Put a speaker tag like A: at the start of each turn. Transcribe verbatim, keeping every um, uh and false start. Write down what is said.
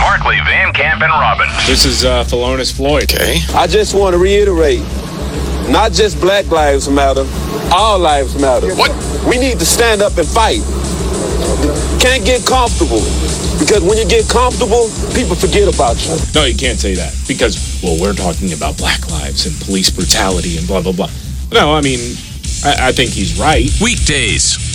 A: Markley, Van Camp, and Robbins.
B: This is uh, Thelonious Floyd.
C: Okay.
D: I just want to reiterate, not just Black Lives Matter, all lives matter.
C: What?
D: We need to stand up and fight. Can't get comfortable. Because when you get comfortable, people forget about you.
B: No, you can't say that. Because, well, we're talking about black lives and police brutality and blah, blah, blah. No, I mean, I, I think he's right.
A: Weekdays